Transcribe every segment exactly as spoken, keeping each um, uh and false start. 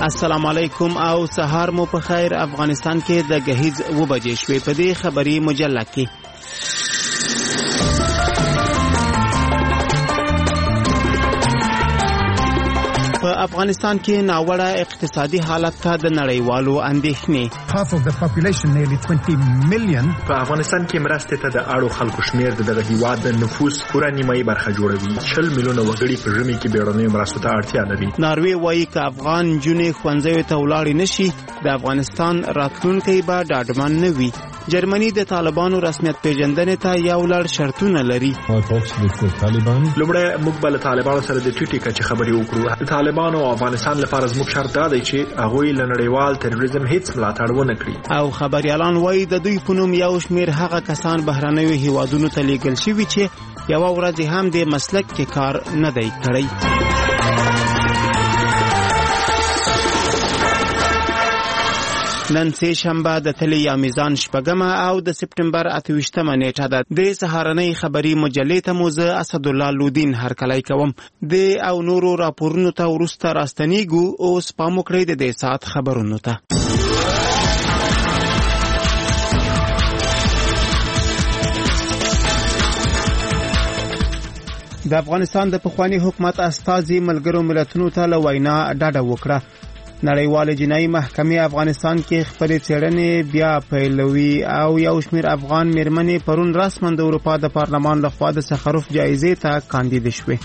السلام علیکم او سهار مو په خیر. افغانستان کې د گهیز و بجې شوې. په دې خبري مجله کې په افغانستان کې ناوړه اقتصادي حالت ته د نړیوالو اندېښنې. half of the population, nearly twenty million. په افغانستان کې مرستې ته د اړو خلکو شمیر د دغه هیواد د نفوس پوره نیمایي برخه جوړوي. شل میلیونه وګړي په ژمي کې بیړنیو مرستو ته اړتیا لري. ناروې وایي که افغان نجونې ښوونځیو ته ولاړې نشي د افغانستان راتلونکی به ډاډمن نه وي. جرمني د طالبانو رسمیت پیژندنې ته یو لړ شرطونه لري. لومړی موږ به له طالبانو سره د ټیټې کچې خبرې وکړو. د طالبانو او افغانستان لپاره زموږ شرط دا دی چې هغوی له نړیوال تروریزم هیڅ ملاتړ ونه کړي. او خبريالان وایي د دوی په نوم یو شمېر هغه کسان بهرنیو هیوادونو ته لیږل شوي چې یوه ورځ هم د مسلک کې کار نه دی کړی. نن سه شنبه د تلې یا میزان شپږمه او د سپټمبر اته ویشتمه نیټه ده. د سهارنۍ خبري مجلې ته مو زه اسدالله لودین هرکلی کوم. د او نورو راپورونو ته وروسته راستنیږو. اوس پام وکړئ د دې ساعت خبرونو ته. د افغانستان د پخوانی حکومت استازي ملګرو ملتونو ته له وینا ډاډه وکړه. نړیوال جنایي محکمې افغانستان کې خپل څېړنې بیا پیلوي او یو شمېر افغان میرمنې پرون رسما د اروپا د پارلمان لخوا د سخروف جایزې ته کاندید شوې.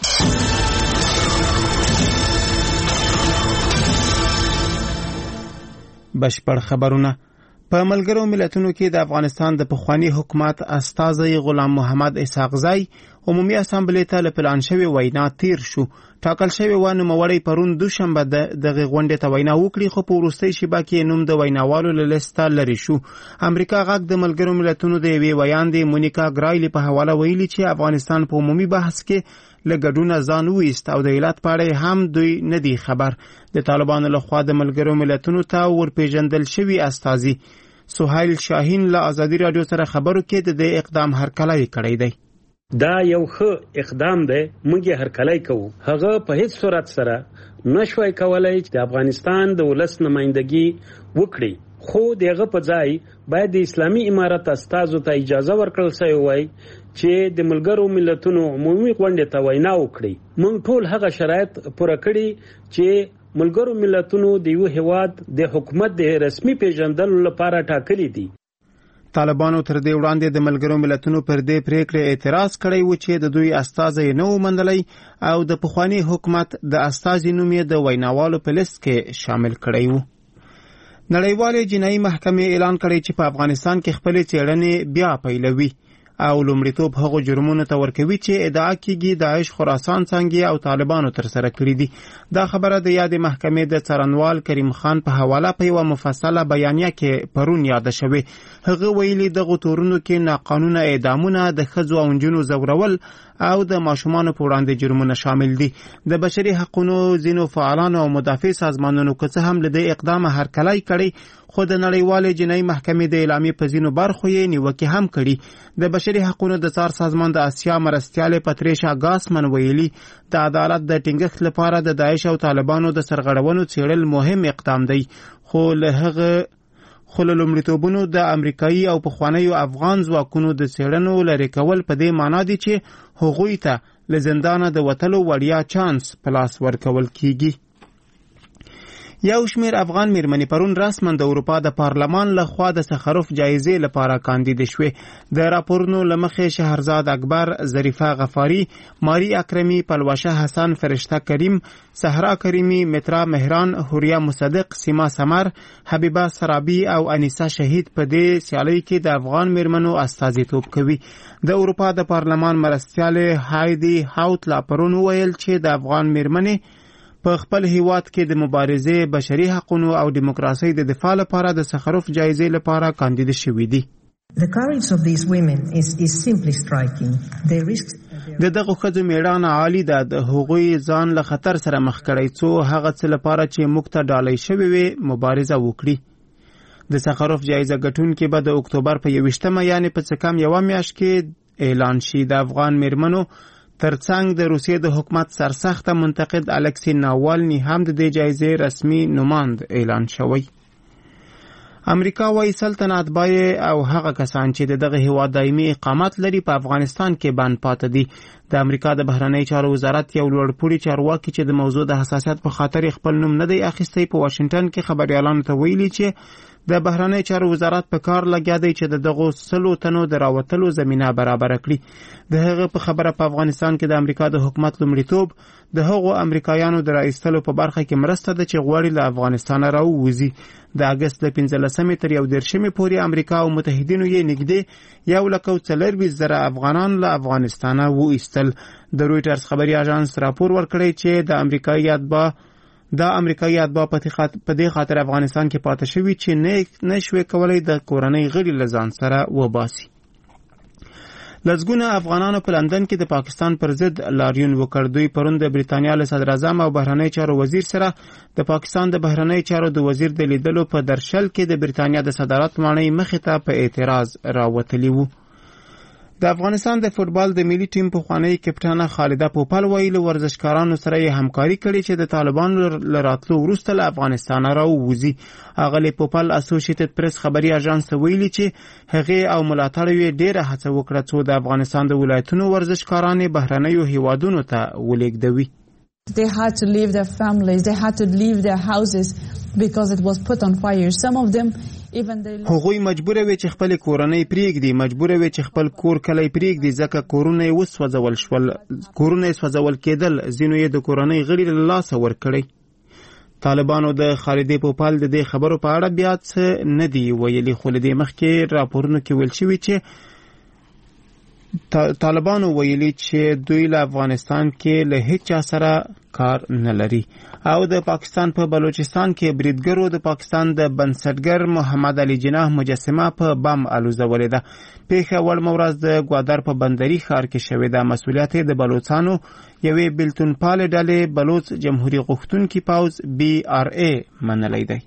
بشپړ خبرونه. په ملګرو ملتونو کې د افغانستان د پخوانی حکومت استازي غلام محمد اسحاقزی عمومي اسامبلې ته له پلان شوی وینا تیر شو. ټاکل شوی و نوموړی پرون دوشنبه دغه غونډې ته وینا وکړي، خو په وروستۍ شیبه کې نوم د ویناوالو له لیسته لرې شو. امریکا غږ د ملګرو ملتونو د یوې ویاندې مونیکا ګرایلی په حواله ویلي چې افغانستان په عمومي بحث کې له ګډونه ځان وویست او د علت په اړه هم دوی نه دی خبر. د طالبانو لخوا د ملګرو ملتونو ته ورپېژندل شوي استازي سهیل شاهین له ازادي راډیو سره خبرو کې د دې اقدام هرکلی کړی دی. دا یو ښه اقدام دی، موږ یې هرکلی کوو. هغه په هیڅ صورت سره نشوای کولای چې د افغانستان د ولس نمائندګي وکړي، خو دغه په ځای باید د اسلامي امارت استازو ته اجازه ورکړل شوی وای چې د ملګرو ملتونو عمومي غونډې ته وینا وکړي. موږ ټول هغه شرایط پوره کړي چې ملګرو ملتونو د یو هیواد د حکومت د رسمي پیژندلو لپاره ټاکلي دي. طالبانو تر دې وړاندې د ملګرو ملتونو پر دې پریکړې اعتراض کړی و چې د دوی استازي نه ومنلی او د پخوانی حکومت د استازي نوم یې د ویناوالو په لیست کې شامل کړی و. نړیوال جنایي محکمې اعلان کړی چې په افغانستان کې خپل څېړنې بیا پیلوي او لومړیتوب هغو جرمونو ته ورکوي چې ادعا کیږي داعش خراسان څنګه او طالبانو تر سره کړی دي. دا خبره د یاد محکمې د څارنوال کریم خان په حواله په یوه مفصله بیانیه کې پرون یاده شوې. هغه ویلي دغه تورونو کې ناقانونه اعدامونه، د ښځو او نجونو ځورول او د ماشومانو په وړاندې جرمونه شامل دي. د بشري حقوقو ځینو فعالانو او مدافع سازمانونو که څه هم له دې اقدامه هرکلی کړی، خو د نړیوال جنایي محکمې د اعلامیې په ځینو برخو یې نیوکې هم کړي. د بشري حقوقو د څار سازمان د اسیا مرستیالې پتریشا ګاسمن ویلي د عدالت د ټینګښت لپاره د داعش او طالبانو د سرغړونو څېړل مهم اقدام دی، خو له هغه خو له لومړیتوبونو د امریکایي او پخوانیو افغان ځواکونو د څېړنو لرې کول په دې معنا دي چې هغوی ته له زندانه د وتلو وړیا چانس په لاس ورکول کیږي. یو شمېر افغان میرمنې پرون رسما د اروپا د پارلمان لخوا د سخروف جایزې لپاره کاندید شوې. د راپورونو له مخې شهرزاد اکبر، ظریفه غفاری، ماری اکرمی، پلوشه حسن، فرشته کریم، صحرا کریمی، مترا مهران، حوریا مصدق، سیما سمر، حبیبه سرابی او انیسه شهید په دې سیالۍ کې د افغان میرمنو استازیتوب کوي. د اروپا د پارلمان مرستیالې هایدي هاوتلا پرون ویل چې د افغان میرمنې په خپل هیواد کې د مبارزې، بشري حقوقو او دیموکراسۍ د دفاع لپاره د سخروف جایزې لپاره کاندید شوي دي. د دغه ښځو میړانه عالی ده. د هغوی ځان له خطر سره مخ کړی څو هغه څه لپاره چې موږ ته ډالۍ شوې وي مبارزه وکړي. د سخروف جایزه ګټونکي به د اکتوبر په یویشتمه یعنی په څه کم یوه میاشت کې اعلان شي. د افغان میرمنو ترڅنګ د روسیې د حکومت سرسخته منتقد الکسی ناوالني هم د دې جایزې رسمي نوماند اعلان شوی. امریکا وايي سلطنت بای او هغه کسان چې دغه هیواد دایمي اقامت لري په افغانستان کې بند پاتې دي. د امریکا د بهرنی چارو وزارت یو لوړپوړي چارواکي چې د موضوع د حساسیت په خاطر خپل نوم نه دی اخیستی په واشنگټن کې خبريالانو ته ویلي چې د بهرنی چارو وزارت په کار لګیا دی چې د دغه سلو تنو د راوتلو زمينه برابر کړي. د هغه په خبره په افغانستان کې د امریکا د حکومت لومړیتوب د هغو امریکایانو د رئیسلو په برخه کې مرسته ده چې غواړي له افغانستان راووزي. د اگست د پنځلسمې تر یو دېرشمې پورې امریکا او متحدینو یې نږدې یو لک او څلورویشت زره افغانان له افغانستانه وایستل. د رویټرز خبري اژانس راپور ورکړی چې د امریکایي اتباع د امریکایي اتباع په دې خاطر افغانستان کې پاتې شوي چې نه نشوي کولای د کورنۍ غړي له ځان سره وباسي. لزګونه افغانانو په لندن کې د پاکستان پر ضد لاریون وکړ. دوی پرون د بریتانیا له صدر اعظم او بهرنی چارو وزیر سره د پاکستان د بهرنی چارو د وزیر د لیدلو په درشل کې د بریتانیا د صدارت مانۍ مخې ته په اعتراض راوتلی وو. د افغانستان د فوتبال د ملي ټیم په خوانی کپټانه خالده پوپل ویل ورزشکارانو سره یې همکاري کړې چې د طالبانو لراتلو وروسته له افغانستان راووزي. اغلی پوپل اسوسییټډ پریس خبري اژانس ویلي چې هغه او ملاتړ یې ډېره هڅه وکړه چې د افغانستان د ولایتونو ورزشکاران بهرنیو هیوادونو ته ولېږدوي. They had to leave their families, they had to leave their houses because it was put on fire. Some of them even they هغوی مجبور وي چې خپل کورنۍ پریږدي، مجبور وي چې خپل کور کلی پریږدي ځکه کورونه یې وسوځول شول، کورونه یې سوځول کېدل، ځینو یې د کورنۍ غړي له لاسه ورکړي. طالبانو د خالدې پوپل د دې خبرو په اړه بیا څه نه دی ویلي، خو له دې مخکې راپورونو کې ویل شوي چې طالبانو ویلي چې دوی له افغانستان کې له هیڅ چا سره کار نه لري. او د پاکستان په بلوچستان کې بریدګرو د پاکستان د بنسټګر محمد علي جناح مجسمه په بم الوزولې ده. پیښه وړمه ورځ د ګوادر په بندري ښار کې شوې ده. مسؤلیت د بلوچستانو یوې بلتون پال ډلې بلوچ جمهوریت غوښتونکي پوز بي آر اي منلی دی.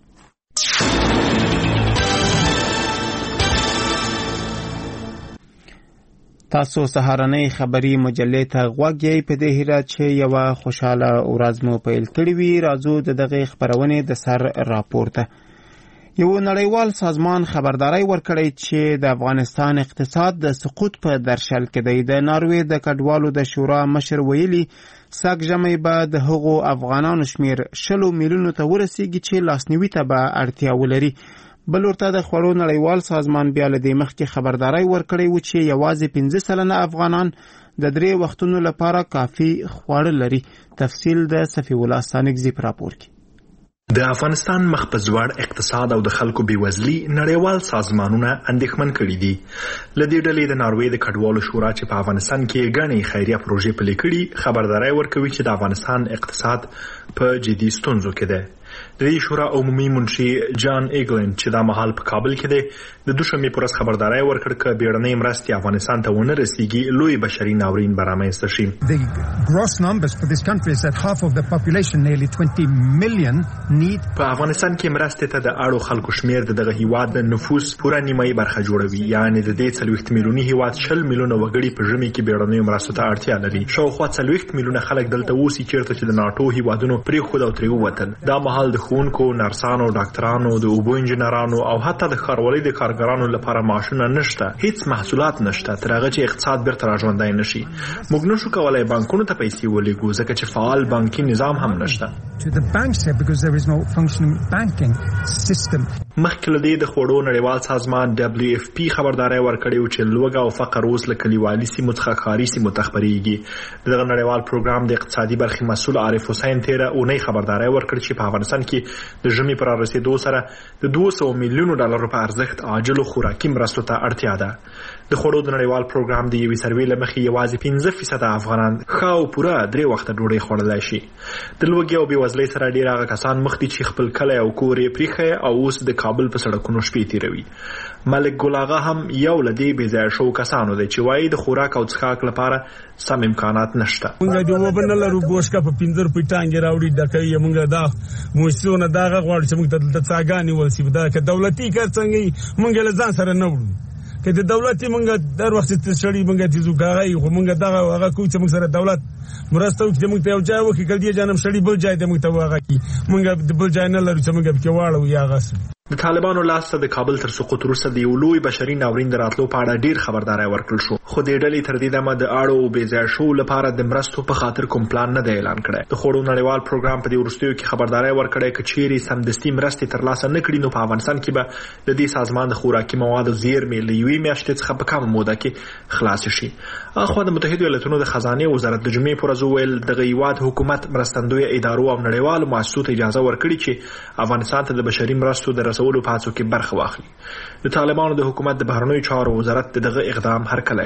تاسو سهارنۍ خبري مجلې ته غوږ یې په دې هیله چې یو خوشاله ورځ مو پیل کړې وي. راځو د دغه خبرونې د سر راپورته. یو نړیوال سازمان خبرداري ورکړی چې د افغانستان اقتصاد د سقوط په درشل کې دی. د ناروې د کډوالو د شورا مشر ویلي سږ ژمي به د هغو افغانانو شمیر شلو میلیونو ته ورسیږي چې لاسنیوي ته به اړتیا ولري. بل ورته د خوړو نړیوال سازمان بیا له دې مخکې خبرداري ورکړی و چې یوازې پنځه سلنه افغانان د درې وختونو لپاره کافي خواړه لري. تفصیل د صفی الله سانګزی پر راپور کې. د افغانستان مخ په ځوړ اقتصاد او د خلکو بیوزلي نړیوال سازمانونه اندېښمن کړي دي. له دې ډلې د ناروې د کډوالو شورا چې په افغانستان کې غني خیریه پروژې پلي کړي خبرداري ورکوي چې د افغانستان اقتصاد په جدي ستونزو کې ده. د دې شورا عمومي منشي جان ایګلند چې دا مهال په کابل کې دی د دوشنبه پر ورځ خبرداري ورکړ چې بیړنۍ مرستې افغانستان ته ونه رسیږي لوی بشري ناورین به رامنځته شي. The gross numbers for this country is that half of the population, nearly twenty million, need په افغانستان کې مرستې ته د اړو خلکو شمیر د دغه هیواد د نفوس پوره نیمایي برخه جوړوي. یعنی د دې څلوېښت میلیوني هیواد شل میلیونه وګړي په ژمي کې بیړنۍ مرستو ته اړتیا لري. شاوخوا څلوېښت میلیونه خلک دلته اوسي چیرته چې د ناټو هیوادونو پرېښود او ترې ووتل. دا مهال د ښوونکو، نرسانو، ډاکټرانو، د اوبو انجنیرانو او حتی د ښاروالۍ د کارګرانو لپاره معاشونه نشته، هیڅ محصولات نشته تر هغه چې اقتصاد بیرته راژوندی نشي. موږ نشو کولای بانکونو ته پیسې ولېږو ځکه چې فعال بانکي نظام هم نشته. مخکې له دې د خوړو نړیوال سازمان دبلیو اف پی خبرداري ورکړې و چې لوږه او فقر اوس له کلیوالي سیمو څخه ښاري سیمو ته خپرېږي. دغه نړیوال پروګرام د اقتصادي برخې مسؤل عارف حسین تیره اونۍ خبرداري ورکړه چې په افغانستان کې د ژمي پر رسیدو سره د دوه سوه میلیونو ډالرو په ارزښت عاجلو خوراکي مرستو ته اړتیا ده. د خوړو د نړیوال پروګرام د یوې سروې له مخې یوازې پنځه فیصده افغانان ښه او پوره درې وخته ډوډۍ خوړلی شي. د لوږې او بېوزلۍ سره ډېر هغه کسان مخ دي چې خپل کلی او کور یې پریښی او اوس د کابل په سړکونو شپې تېروي. ملک ګل اغا هم یو له دې بې ځایه شوو کسانو دی چې وایي د خوراک او څښاک لپاره سم امکانات نشته. موږ د اوبه نه لرو، بوشکه په پنځه روپۍ ټانګې راوړي ډکوي. موږ دا موسسونه دغه غواړو چې موږ ته دلته څاګانې ولسي. دا که دولتي کار څنګه موږ له ځان سره نه وړو کې د دولت منګه در وخت ته شړی منګه تیزو کاغی خو منګه دغه هغه کو چې موږ سره دولت مرسته وکړي موږ ته یو ځای وکړي کله جانم شړی بل ځای ته موږ ته واغی منګه بل ځای نه لرو چې موږ کې واړو یا غس د طالبانو لاسته د کابل تر سقوط وروسته د یو لوی بشري ناورین د راتلو په اړه ډیر خبرداري ورکړل شو خو د ډلې تر دې دمه د اړو او بېځای شو لپاره د مرستو په خاطر کوم پلان نه دی اعلان کړی د خوړو نړیوال پروګرام په دې وروستیو کې خبرداري ورکړی چې چیرې سمدستي مرستې ترلاسه نه کړي نو په افغانستان کې به د دې سازمان د خوراکي موادو زیرمې له یوې میاشتې څخه په کمه موده کې خلاص شي اخوا د متحده ایالاتونو د خزانه وزارت د جمعې پر ورځ ویل د هیواد حکومت مرستندوی ادارو او نړیوالو مؤسسو ته اجازه ورکړي چې افغانستان ته د بشري مرستو د رسولو په هڅو کې برخه واخلي د طالبانو د حکومت د بهرنیو چارو وزارت دغه اقدام هرکلی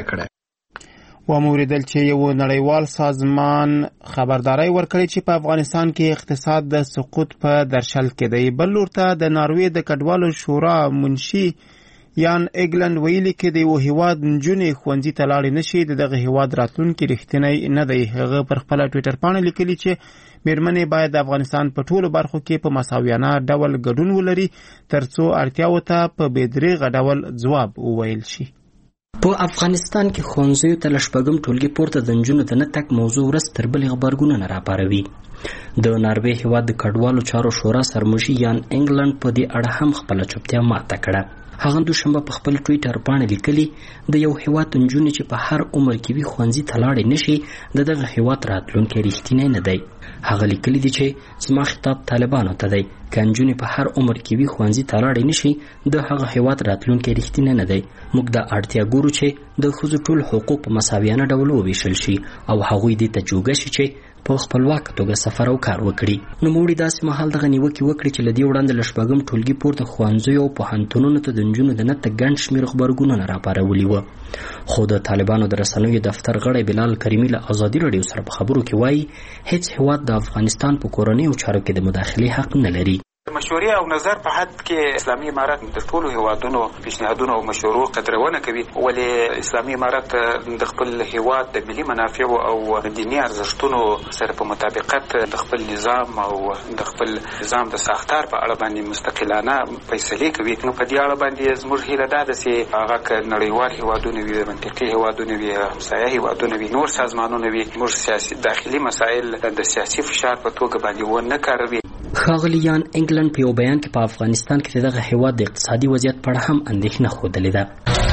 کړی و موریدل چې یو نړیوال سازمان خبرداري ورکړي چې په افغانستان کې اقتصاد د سقوط په درشل کې دی بل ورته د ناروې د کډوالو شورا منشي یان ایګلند ویلي کې د یو هیواد نجونې ښوونځي ته لاړې نشي دغه هیواد راتلونکي رښتینی نه دی هغه پر خپل ټوئیټر باندې لیکلي چې میرمنې باید د افغانستان په ټولو برخو کې په مساویانه ډول ګډون ولري ترڅو اړتیاو ته په بېدریغه ډول ځواب وویل شي په افغانستان کې ښوونځیو ته له شپږم ټولګي پورته د نجونو د نه تګ موضوع ورځ تر بلې غبرګونونه راپاروي د ناروې هیواد د کډوالو چارو شورا سرمشي یان انګلند په دې اړه هم خپله چوپتیا ماته کړه هغه دوشنبه په خپل ټوئیټر باندې لیکلي د یو هیواد نجونې چې په هر عمر کې وي ښوونځي ته لاړې نشي د دغه هیواد راتلونکی رښتینی نه دی هغه لیکلي دي چې زما خطاب طالبانو ته دی که نجونې په هر عمر کې وي ښوونځي ته لاړې نشي د هغه هیواد راتلونکی رښتینی نه دی موږ دا اړتیا ګورو چې د ښځو ټول حقوق په مساویانه ډول وویشل شي او هغوی دې ته جوګه شي چې په خپلواک توګه سفر او کار وکړي نو موږ داسې مهال دغه نیوکې وکړي چې لدی وړاندې له شپږم ټولګي پورته ښوونځیو او پوهنتونونو ته د نجونو د نه تګ ګڼ شمېر غبرګونونه راپارولي وه خو د طالبانو د رسنیو دفتر غړی بلال کریمي له ازادي راډیو سره په خبرو کې وایي هیڅ هیواد د افغانستان په کورنیو چارو کې د مداخلې حق نه لري مشورې او نظر په حد کې اسلامي امارت د ټولو هیوادونو پیشنهادونو او مشورو قدرونه کوي ولې اسلامي امارت د خپل هیواد د ملي منافعو او دیني ارزښتونو سره په مطابقت د خپل نظام او د خپل نظام د ساختار په اړه باندې مستقلانه فیصلې کوي نو په دې اړه باندې زموږ هیله ده چې هغه ک نړیوال هیوادونه وي منطقي هیوادونه وي همسایه هیوادونه وي نور سازمانونه وي موږ سیاسي داخلي مسایل د سیاسي فشار په توګه باندې ونه کاروي ښاغلي یان انګلند په یو بیان کې په افغانستان کې دغه هیواد د اقتصادي وضعیت په اړه هم اندېښنه ښودلې ده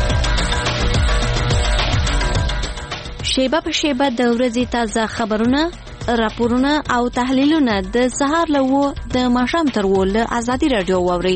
شیبه په شیبه د ورځې تازه خبرونه راپورونه او تحلیلونه د سهار له اوه د ماښام تر اوه له ازادي راډیو واورئ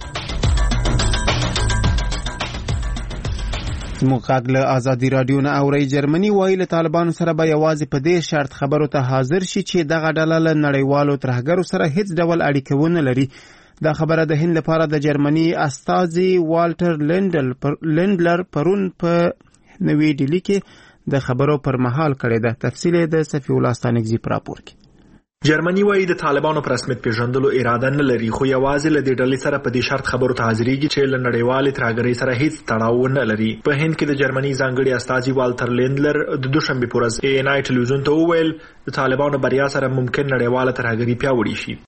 موږ له ازادي راډیو نه اوري جرمني وایي له طالبانو سره به یوازې په دې شرط خبرو ته حاضر شي چې دغه ډله له نړیوالو ترهګرو سره هیڅ ډول اړیکه ونه لري دا خبره د هند لپاره د جرمني استازي والټر لینډلر پرون په نوې ډیلي کې د خبرو پر مهال کړې ده تفصیل د صفی الله ستانکزي پر راپور کې جرمني وایي د طالبانو پر رسمیت پیژندلو اراده نه لري خو یوازې له دې ډلې سره په دې شرط خبرو ته حاضرېږي چې له نړیوالې ترهګرۍ سره هیڅ تړاو نه لري په هند کې د جرمني ځانګړي استازي والټر لینډلر د دوشنبې په ورځ ای ان آی ټلویزیون ته وویل د طالبانو بریا سره ممکن نړیواله ترهګري پیاوړې شي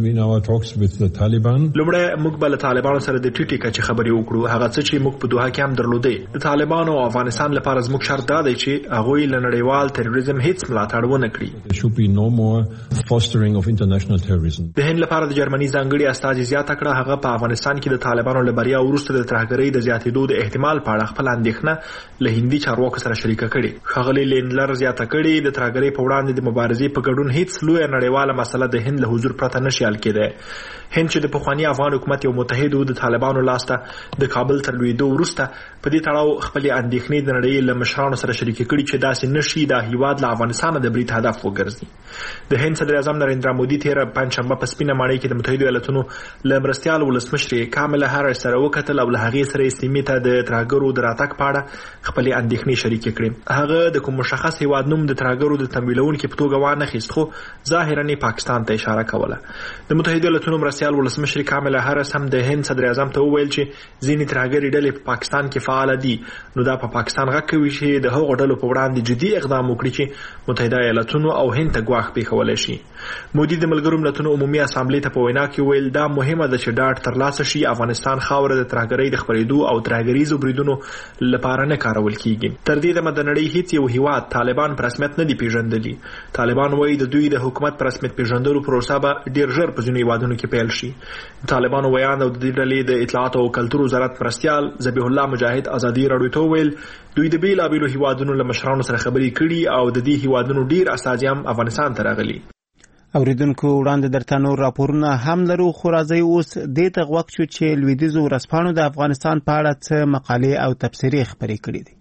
لومړی موږ به له طالبانو سره د ټیټې کچې خبرې وکړو هغه څه چې موږ په دوحه کې هم درلودې د طالبانو او افغانستان لپاره زموږ شرط دا دی چې هغوی له نړیوال تروریزم هیڅ ملاتړ ونه کړي fostering of international terrorism. د هند لپاره د جرمني ځانګړي استازي زیاته کړه هغه په افغانستان کې د طالبانو له بریا وروسته د ترهګرۍ د زیاتېدو د احتمال په اړه خپل اندېښنه له هندي چارواکو سره شریکه کړې ښاغلي لینډلر زیاته کړې د ترهګرۍ په وړاندې د مبارزې په ګډون هیڅ لویه نړیواله مسله د هند له حضور پرته نشي حل کېدای هند چې د پخواني افغان حکومت یو متحد و د طالبانو لاسته د کابل تر لوېدو وروسته په دې تړاو خپلې اندېښنې د نړۍ له مشرانو سره شریکې کړي چې داسې نشي دا هیواد له افغانستانه د برید هدف وګرځي د هند صدر اعظم نریندرا مودي تیره پنجشنبه په سپینه ماڼۍ کې د متحدو ایالاتونو له مرستیال ولسمشرې کاملا هاریس سره وکتل او له هغې سره یې سیمې ته د ترهګرو د راتګ په اړه خپلې اندېښنې شریکې کړې هغه د کوم مشخص هیواد نوم د ترهګرو د تمویلونکي په په توګه وانخیست، خو ظاهرا پاکستان ته اشاره کوله. د متحده ایالاتونو مرستیال ولسمشر کاملا هارس هم د هند صدر اعظم ته وویل چې ځینې ترهګرې ډلې په پاکستان کې فعال دي، نو دا په پاکستان غږ کوي چې د هغو ډلو په وړاندې جدي اقدام وکړي چې متحده ایالاتونو او هند ته ګواښ پیښولی شي. مودي د ملګرو ملتونو عمومي اسامبلې ته په وینا کې ویل دا مهمه ده چې ډاډ ترلاسه شي افغانستان خاوره د ترهګرۍ د خپرېدو او ترهګریزو بریدونو لپاره نه کارول کیږي. تر دې دمه د نړۍ هیڅ یو هیواد طالبان په رسمیت نه دي پیژندلي. طالبان وایي د دوی د حکومت په رسمیت پیژندلو پروسه به ډیر ژر په ځینو هیوادونو کې پیل شي. طالبانو ویان او د دې ډلې د اطلاعات او کلتور وزارت مرستیال ذبیح الله مجاهد ازادي راډیو ته ویل دوی د بیلابیلو هیوادونو له مشرانو سره خبرې کړي او د دې هیوادونو ډیر استازي هم افغانستان ته راغلي. اوریدونکو وړاندې درته نور راپورونه هم لرو، خو راځئ اوس دې ته غوږ شو چې لویدیځو ورځپاڼو د افغانستان په اړه څه مقالې او تبصرې خپرې کړي دي.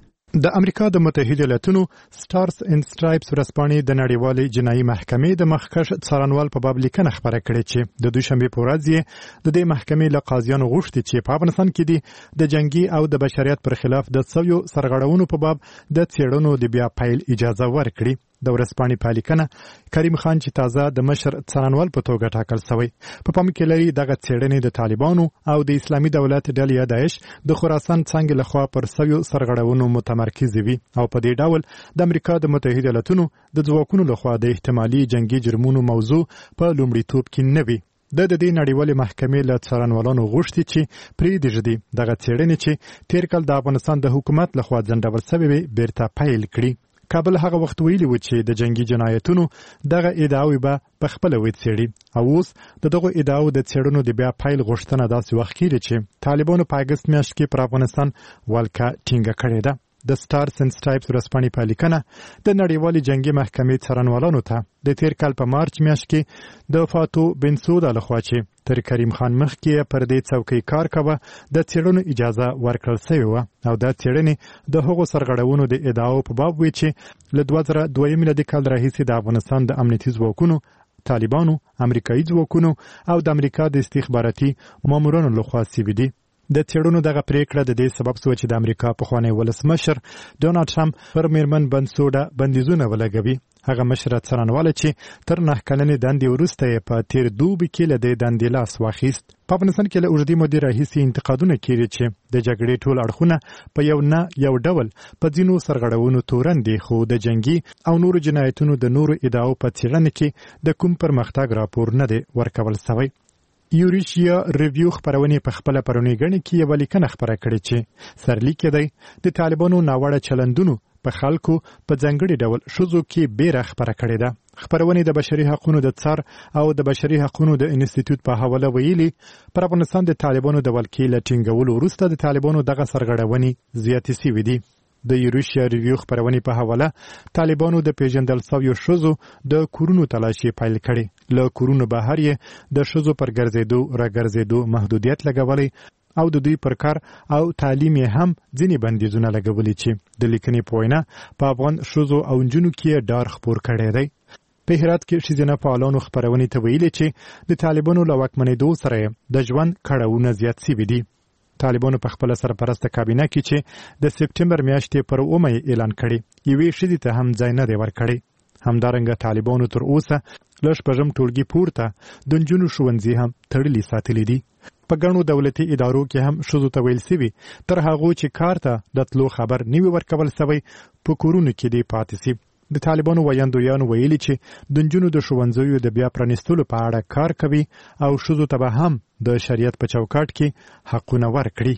د امریکا د متحده ایالاتونو سټارز اینډ سټرایپس ورځپاڼې د نړیوالې جنایي محکمې د مخکښ څارنوال په باب لیکنه خپره کړې چې د دوشنبه په ورځ یې د دې محکمې له قاضیانو غوښتي چې په افغانستان کې دي د جنگي او د بشریت پر خلاف د سویو سرغړونو په باب د څېړنو د بیا پیل اجازه ورکړي. د ورځپاڼې په لیکنه کریم خان چې تازه د مشر څارنوال په توګه ټاکل شوی په پام کې لري دغه څېړنې د طالبانو او د اسلامي دولت ډلې داعش د خراسان څنګه لخوا پر سویو سرغړونو متمرکز وي او په دې ډول د امریکا د متحده ایالاتونو د ځواکونو لخوا د احتمالي جنگي جرمونو موضوع په لومړیتوب کې نه وي. د دې نړیوالې محکمې له څارنوالانو غوښتي چې پرې دې دغه څېړنې چې تیر کال د افغانستان د حکومت لخوا ځنډول شوې بیرته پیل کړي. کابل هغه وخت ویلي و چې د جنگي جنایتونو دغه ادعاوې به په خپله وڅېړي او اوس د دغو ادعاو د څېړنو د بیا پیل غوښتنه داسې وخت کېږي چې طالبانو په اګست میاشت کې پر افغانستان ولکه ټینګه کړې ده. د سټارز اینډ سټرایپس ورځپاڼې په لیکنه د نړیوالې جنگي محکمې څارنوالانو ته د تیر کال په مارچ میاشت کې د فاتو بنسودا لخوا چې تر کریم خان مخکې پر دې څوکۍ کار کاوه د څېړنو اجازه ورکړل شوې وه او دا څېړنې د هغو سرغړونو د ادعاو په باب وي چې له دوه زره دویم میلادي کال راهیسې د افغانستان د امنیتي ځواکونو، طالبانو، امریکایي ځواکونو او د امریکا د استخباراتي مامورانو لخوا سوي دي. د څېړنو دغه پریکړه د دې سبب شوه چې د امریکا پخوانی ولسمشر ډونالډ ټرمپ پر میرمن بنسودا بندیزونه ولګوي. هغه مشره څارنواله چې تر نه کلنې دندې وروسته یې په تیر دوبي کې له دې دندې لاس واخیست. په افغانستان کې له اوږدې مودې راهیسې انتقادونه کېږي چې د جګړې ټول اړخونه په یو نه یو ډول په ځینو سرغړونو تورن دي، خو د جنګي او نورو جنایتونو د نورو ادعاو په څېړنه کې د کوم پرمختګ راپور نه دی ورکول شوی. یوریشیا ریویو خپرونې په خپله پرونۍ ګڼې کې یوه لیکنه خپره کړې چې سرلیک دی د طالبانو ناوړه چلندونو په خلکو په ځانګړي ډول ښځو کې بیره خپره کړې ده. خپرونې د بشري حقونو د څار او د بشري حقونو د انسټیټیوټ په حواله ویلي پر افغانستان د طالبانو د ولکې له ټینګولو وروسته د طالبانو دغه سرغړونې زیاتې شوې دي. د یوریشیا ریویو خپرونې په حواله طالبانو د پیژندل شویو ښځو د کورونو تلاشي پیل کړې. له کورونو بهر یې د ښځو پر ګرځېدو راګرځېدو محدودیت لګولی او د دوی پر کار او تعلیم یې هم ځینې بندیزونه لګولي چې د لیکنې په وینا په افغان ښځو او نجونو کې ډار خپور کړی دی. په هرات کې ښځینه فعالانو خپرونې ته ویلي چې د طالبانو له واکمنېدو سره د ژوند کړاوونه زیات شوي دي. طالبانو په خپله سرپرسته کابینه کې چې د سپټمبر میاشتې پر اومه اعلان کړی یوې ښځې ته هم ځای نه دی ورکړی. همدارنګه طالبانو تر اوسه له شپږم ټولګي پورته د نجونو ښوونځي هم تړلي ساتلي دي. په ګڼو دولتي ادارو کې هم ښځو ته ویل سوي تر هغو چې کار ته د تلو خبر نه وي ورکول سوی په کورونو کې دې پاتې سي. د طالبانو ویاندویانو ویلي چې د نجونو د ښوونځیو د بیا پرانیستلو په اړه کار کوي او ښځو ته به هم د شریعت په چوکاټ کې حقونه ورکړي.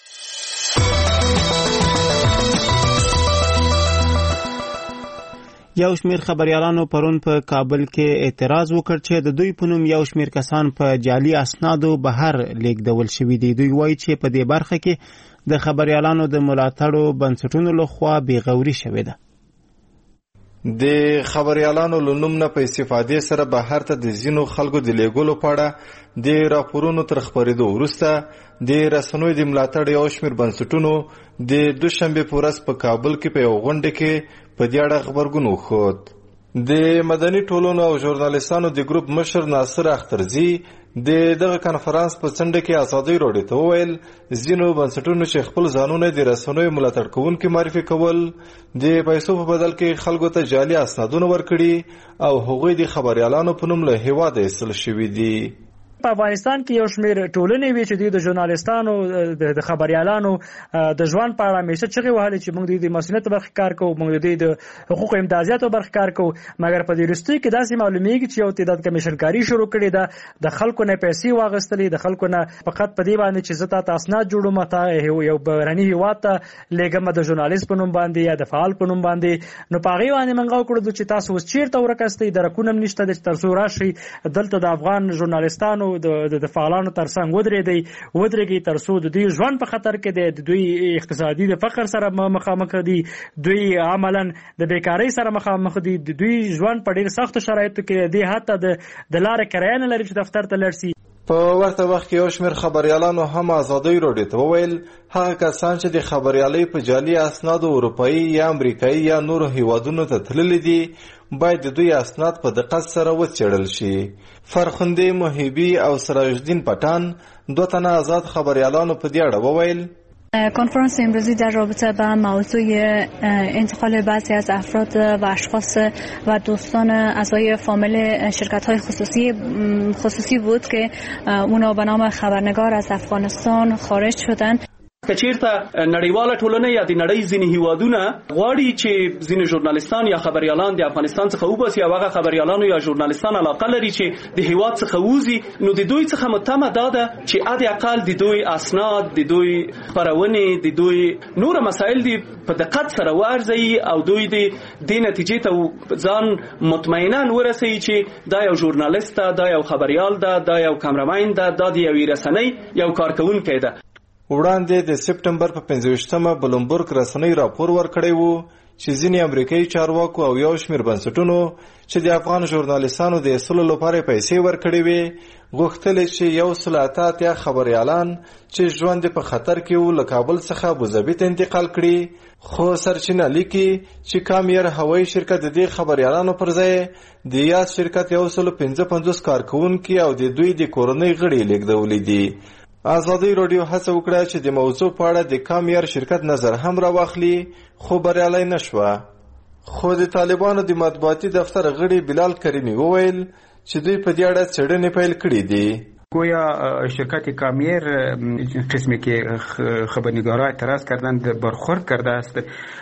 یو شمیر خبريالانو پرون په کابل کې اعتراض وکړ چې د دوی په نوم یو شمیر کسان په جعلي اسنادو بهر لیږدول شوي دي. دوی وایي چې په دې برخه کې د خبريالانو د ملاتړو بنسټونو لخوا بېغوري شوې ده. د خبريالانو لنوم نه په استفادې سره بهر ته د ځینو خلکو د لیږلو په اړه د راپورونو تر خپرېدو وروسته د رسنیو د ملاتړ یو شمېر بنسټونو د دوشنبې په ورځ په کابل کې په یو غونډه کې په دې اړه خبرګون وښود. د مدني ټولنو او ژورنالیستانو د ګروپ مشر ناصر اخترزي د دغه کانفرنس په څنډه کې ازادي راډیو ته وویل ځینو بنسټونو چې خپل ځانونه د رسنیو ملاتړ کوونکي معرفي کول د پیسو په بدل کې خلکو ته جعلي اسنادونه ورکړي او هغوی د خبريالانو په نوم له هیواده ایستل شوي دي. په افغانستان کې یو شمېر ټولنې وي چې د ژورنالیستانو د خبريالانو د ژوند په اړه همیشه چغې وهلې چې موږ د مسؤلیت برخې کار کوو، موږ د حقوقو امتیازاتو برخې کار کوو، مګر په دې وروستیو کې داسې معلومیږي چې یو تعداد کمیشنکاري شروع کړې ده، د خلکو نه پیسې واغستلې، د خلکو نه فقط په دې باندې چې زه تاته اسناد جوړوم، ته یو بهرني هیواد ته لېږم د ژورنالیست په نوم باندې یا د فعال په نوم باندې، نو په هغې باندې موږ وکړو چې تاسو اوس چېرته ورکستئ، درکونه هم نشته چې تر څو راشئ دلته د افغان ژورنالیستانو د د فعالانو ترڅنګ ودرېدئ ودرېږئ تر څو د دوی ژوند په خطر کې دی، د دوی اقتصادي د فقر سره مخامخ دي، دوی عملا د بیکارۍ سره مخامخ دي، د دوی ژوند په ډېر سختو شرایطو کې دی، حتی د لارې کرایه نه لري چې دفتر ته لاړ شي. په ورته وخت کې یو شمېر خبريالانو هم ازادي راډیو ته وویل هغه کسان چې د خبريالۍ په جعلي اسنادو اروپایي یا امریکایي یا نورو هیوادونو ته تللي دي باید د دوی اسناد په دقت سره وڅېړل شي. فرخنده محیبی او سراج الدین پټان دوه تنه آزاد خبريالانو په دې اړه وویل کنفرانس امروزی در رابطه با موضوع انتقال بعضی از افراد و اشخاص و دوستان اعضای فامیل شرکت‌های خصوصی خصوصی بود که اونا به نام خبرنگار از افغانستان خارج شدند. کچیرته نړیواله ټولنه یا د نړۍ ځینې هیوادونه غواړي چې ځینې ژورنالیستان یا خبريالان د افغانستان څخه وباسي او هغه خبريالانو یا ژورنالیستان علاقه لري چې د هیواد څخه وځي، نو د دوی څخه متمه دا ده چې حد اقل د دوی اسناد، د دوی خبرونې، د دوی نور مسایل دي په دقت سره وارزي او دوی د دې نتیجې ته ځان مطمئنا ورسوي چې دا یو ژورنالیست ده، دا یو خبريال ده، دا یو کامرمین ده، دا د یوې رسنۍ یو کارکونکی ده. وړاندې د سپټمبر په پنځه ویشتمه بلومبرګ رسنۍ راپور ورکړی وو چې ځینې امریکایي چارواکو او یو شمېر بنسټونو چې د افغان ژورنالیستانو د ایستلو لپاره پیسې ورکړې وې غوښتل چې یو سل اته اتیا خبريالان چې ژوند په خطر کې وو له کابل څخه ابوظبي ته انتقال کړي، خو سرچینه لیکي چې کامیر هوایي شرکت د دې خبريالانو پر ځای د یاد شرکت یو سل پنځه پنځوس کارکوونکي او د دوی د کورنۍ غړي لیږدولي دي. ازادي راډیو هڅه وکړه چې د موضوع په اړه د کامیر شرکت نظر هم راواخلي، خو بریالۍ نشوه. خو د طالبانو د مطبوعاتي دفتر غړي بلال کریمي وویل چې دوی په دې اړه څېړنې پیل کړې دي. گویا شرکت کامیر قسمی که خبرنگارها اعتراض کردند برخورد کرده است.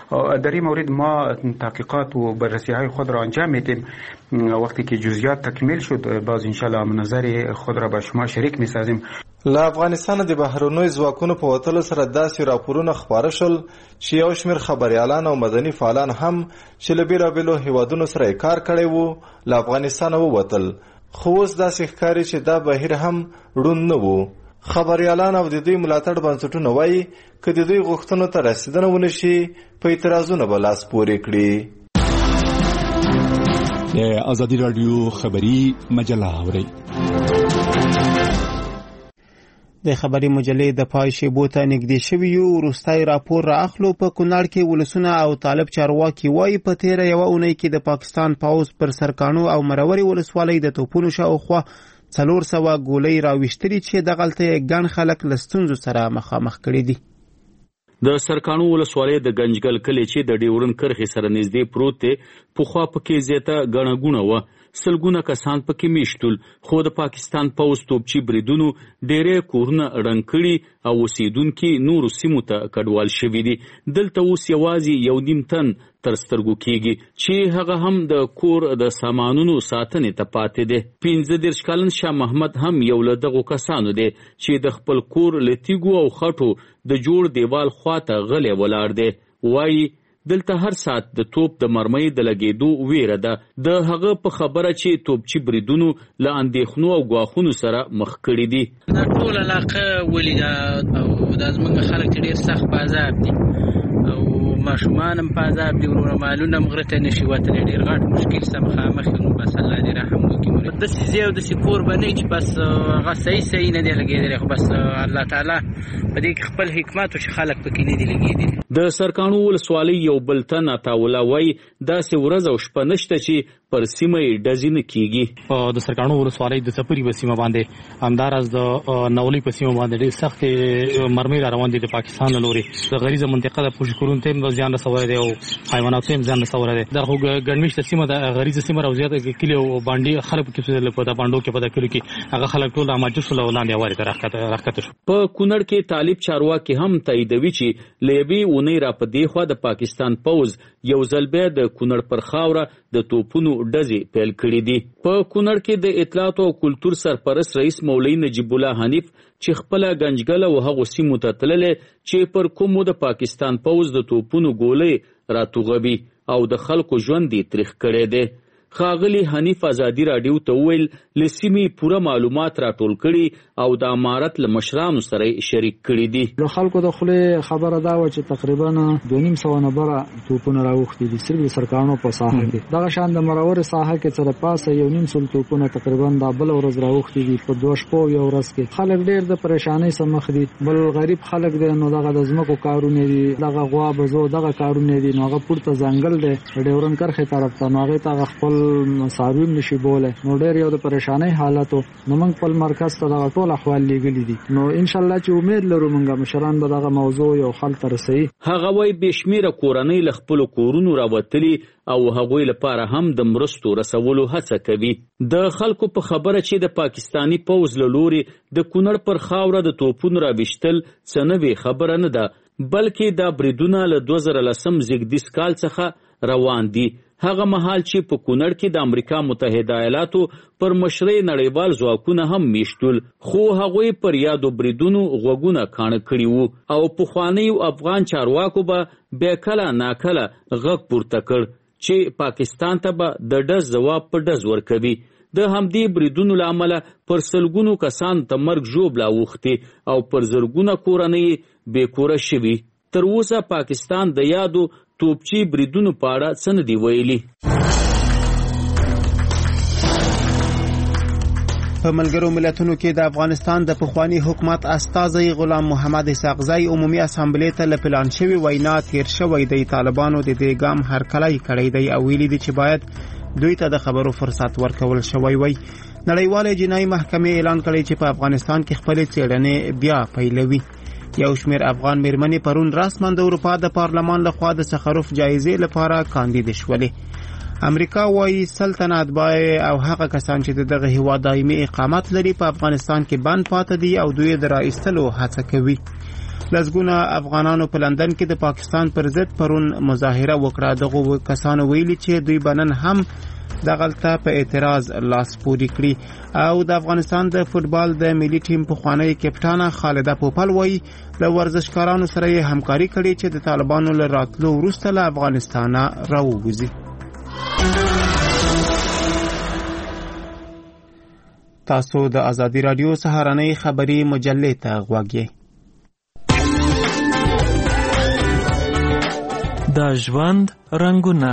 در این مورد ما تحقیقات و بررسی های خود را انجام میدیم. وقتی که جزئیات تکمیل شد باز انشالله نظر خود را به شما شریک میسازیم. له افغانستان د بهرنوي ځواکونو په وتلو سره داسې راپورونه خپاره شول چې یو شمېر خبريالان او مدني فعالان هم چې له بېلابېلو هیوادونو سره کار کړی وو له افغانستانه ووتل، خو اوس داسې ښکاري چې دا بهیر هم ړوند نه وو. خبريالان او د دوی ملاتړ بنسټونه وایي که د دوی غوښتنو ته رسیدنه ونه شي په اعتراضونه به لاس پورې کړي. د ازادي راډیو خبري مجله اورئ. د خبري مجلې د پای شیبو ته نږدې شوي یو وروستی راپور را اخلو. په کونړ کې ولسونه او طالب چارواکي وایي په تیره یوه اونۍ کې د پاکستان پوځ پر سرکاڼو او مرورې ولسوالۍ د توپونو شاوخوا څلور سوه ګولۍ راویشتلي چې دغلته یې ګڼ خلک له ستونزو سره مخامخ کړي دي. د سرکاڼو ولسوالۍ د ګنجګل کلی چې د ډیورن کرښې سره نږدې پروت دی پخوا پکې زیاته ګڼه ګوڼه وه، سلګونه کسان پکې میشتول، خو د پاکستان پوځ توپچي بریدونو ډېری کورونه ړنګ کړي او اوسېدونکي نورو سیمو ته کډوال شوي دي. دلته اوس یوازې یو نیم تن تر سترګو کېږي چې هغه هم د کور د سامانونو ساتنې ته پاتې دی. پنځه دېرش کلن شاه محمد هم یو له دغو کسانو دی چې د خپل کور له تیږو او خټو د جوړ دیوال خواته غلی ولاړ دی. وایي دلته هر ساعت د توپ د مرمۍ د لګېدو ویره ده. د هغه په خبره چې توپچي بریدونو له اندېښنو او ګواښونو سره مخ کړي دي. دا ټول علاقه ولیده او دا زموږ خلک ډېر سخت بازار دي او ماشومان هم په عذاب دي، ورونه مالونه هم غره نشي وتلی، ډېر غټ مشکل سره مخامخ یو. نو بس الله دې رحم وکړي. داسې ځای او داسې کور به نه وي چې بس هغه صحیح صحیح نه دی لګېدلی، خو بس الله تعالی په دې کې خپل حکمت و چې خلک پکې نه دي لګېدلي. د سرکاڼو ولسوالۍ یو بل تن عطاالله وایي داسې ورځ او شپه نشته چې پر سیمه یې ډزې نه کېږي. د سرکاڼو ولسوالۍ د څپري په سیمه باندې همداراز د نولۍ په سیمه باندې ډېر سختې مرمۍ را روان دي د پاکستان له لورې. د غریزه منطقه د پوشکورونو ته هم زیان رسولی دی او حیواناتو ته هم زیان رسولی دی. دا خو ګڼمېشته سیمه د غریزه سیمه او زیاته کلي او بانډې خلک پکې اوسېدل، په د بانډو کې په د کلیو کې هغه خلک ټول رامجلس شول او لاندې هوارې ته راښکته شول. په کونړ کې طالب چارواکي هم تاییدوي چې له یوې اونۍ را په دې خوا د پاکستان پوځ یو ځل بیا د کونړ پر خاوره د توپونو ډزې پیل کړي دي. په کونړ کې د اطلاعاتو او کلتور سرپرست رئیس مولوي نجیب الله حنیف چې خپله ګنجګله او هغو سیمو ته تللی چې پر کومو د پاکستان پوځ د توپونو ګولۍ راتوغوي او د خلکو ژوند یې تریخ کړی دی. ښاغلي حنیف ازادي راډیو ته وویل له سیمې پوره معلومات راټول کړي او د امارت له مشرانو سره شریک کړي دي. له خلکو د خولې خبره دا وه چې تقریبا دوه نیم سوه نفره توپونه راوښتي دي صرف د سرکاڼو په ساحه کې. دغه شان د مرورې ساحه کې څه د پاسه یو نیم سل توپونه تقریبا دا بله ورځ راوښتي دي په دوه شپو یو ورځ کې. خلک ډېر د پریشانۍ سره مخ دي. بل غریب خلک دی نو دغه د ځمکو کارونه دي، دغه غوا بزو دغه کارونه دي، نو هغه پورته ځنګل دی ډیورن کرښې طرف ته، نو هغې ته هغه خپل مسارویم نشي بولی. نو ډېر یو د پریشانۍ حالت و. نو موږ خپل مرکز ته دغه ټول احوال لیږلي دي. نو انشاءالله چې امید لرو موږ مشران به دغه موضوع یو حل ته رسوي. هغه وایي بې شمېره کورنۍ له خپلو کورونو راوتلي او هغوی لپاره هم د مرستو رسولو هڅه کوي. د خلکو په خبره چې د پاکستانی پوځ له لوري د کونړ پر خاوره د توپونو راویشتل څه نوې خبره نه ده، بلکې دا بریدونه له دوه زره لسم زیږدیز کال څخه روان دي. هغه مهال چې په کونړ کې د امریکا متحده ایالاتو پر مشرۍ نړیوال ځواکونه هم میشتول، خو هغوی پر یادو بریدونو غوږونه کاڼه کړي وو او پخوانیو افغان چارواکو به بیا کله ناکله غږ پورته کړ چې پاکستان ته به د ډز ځواب په ډز ورکوي. د همدې بریدونو له امله پر سلګونو کسان ته مرګ ژوبله اوښتې او پر زرګونه کورنۍ بې کوره شوي. تر اوسه پاکستان د یادو توپچی بریدونو په اړه څه نه دي ویلي. په ملګرو ملتونو کې د افغانستان د پخوانی حکومت استازی غلام محمد اسحاقزی عمومي اسامبلې ته له پلان شوی وینا تیر شوی دی. طالبانو د دې ګام هرکلی کړی دی او ویلي دي چې باید دوی ته د خبرو فرصت ورکول شوی وي. نړیوالې جنایي محکمې اعلان کړی چې په افغانستان کې خپلې څېړنې بیا پیلوي. یو شمیر افغان میرمنې پرون رسما د اروپا د پارلمان لخوا د سخروف جایزې لپاره کاندید شولې. امریکا وايي سلطنت بای او هغه کسان چې دغه هیواد دایمي اقامت لري په افغانستان کې بند پاتې دي او دوی د رایستلو هڅه کوي. لسګونه افغانانو په لندن کې د پاکستان پر ضد پرون مظاهره وکړه. دغه کسانو ویلي چې دوی بنن هم دغلته په اعتراض لاس پوري کړی. او د افغانستان د فوتبال د ملي ټیم پخوانی کپټانه خالده پوپل وایي له ورزشکارانو سره یې همکاري کړې چې د طالبانو له راتلو وروسته له افغانستانه راووځي. تاسو د ازادي رادیو سهارنۍ خبری مجلې ته غوږ یې. د ژوند رنگونه.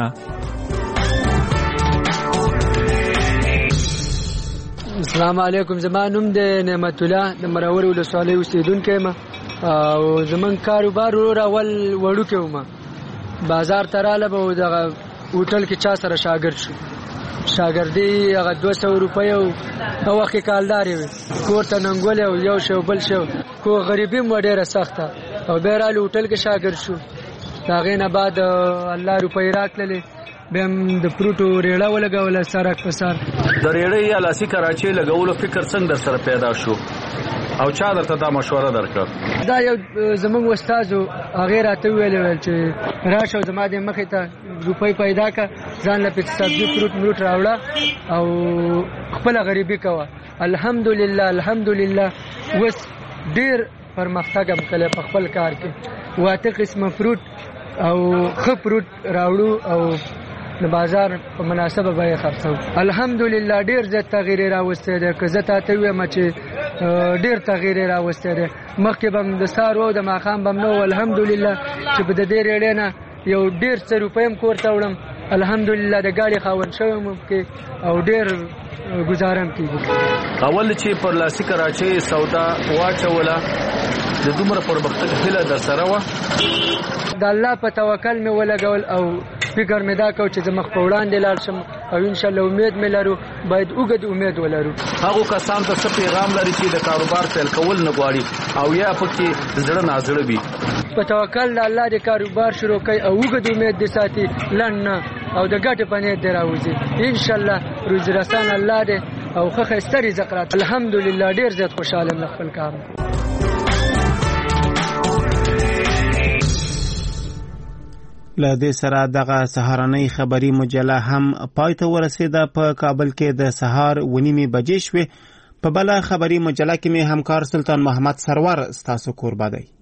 السلام علیکم. زما نوم د نعمت الله د مرور ولسوالۍ اوسیدونکی یم او زمون کاروبار ور اول وړوکی وم. بازار ته راله به دغه هوټل کې چا سره شاګرد شو. شاګردي هغه دوه سوه روپۍ او وخت کې کالدار وي. کور ته ننګولې او یو شو بل شو. خو غریبي مو ډېره سخته او بیا راله هوټل کې شاګرد شو. د هغې نه بعد الله روپۍ راکړلې. بیا هم د فروټو ریړه ولګوله سرک په سر. د ریړۍ یا لاسي کراچۍ لګولو فکر څنګه در سره پیدا شو او چا درته دا مشوره درکړه؟ دا یو زموږ استاد و، هغې راته وویل چې راشه زما د مخې ته روپۍ پیدا کړه، ځان له پکې سبزي فروټ مروټ راوړه او خپله غریبي کوه. الحمدلله الحمدلله اوس ډېر پرمختګ هم کړی په خپل کار کې. واته قسمه فروټ او ښه فروټ راوړو او د بازار په مناسبه بیه خرڅو. الحمدلله ډېر زیات تغییر راوستی دی. که زه تاته ووایم چې ډیر تغییر راوستی دی. مخکې به د سهار او د ماښام به نو الحمدلله چې په د دې ریړۍ نه یو ډیر څه روپۍ هم کور ته وړم. الحمدلله د ګاډي خاوند شوی م کې او ډیر گزارم کیږي. اول چې پر لاسي کراچۍ سودا واچوله د دومره پرمختګ هیله در سره وه؟ د الله په توکل مې ولګول او فکر مې دا کو چې زه مخ په وړاندې لاړ شم او انشاءالله امید مې لرو باید اوږد امید ولرو. هغو کسانو ته څه پیغام لري چې د کاروبار پیل کول نه غواړي او یا پکې زړه نازړه وي؟ په توکل د الله د کاروبار شروع کوي او اوږد امید دې ساتي، لنډ نه، او د ګټې په نیت دې راوځي. انشاءالله روزي رسان الله دې او ښه ښایسته رزق راته. الحمدلله ډېر زیات خوشحاله یم له خپل کار. له دې سره دغه سهارنۍ خبري مجله هم پای ته ورسېده. په کابل کې د سهار اوه نیمې بجې شوې. په بله خبري مجله کې مې همکار سلطان محمد سرور ستاسو کوربه دی.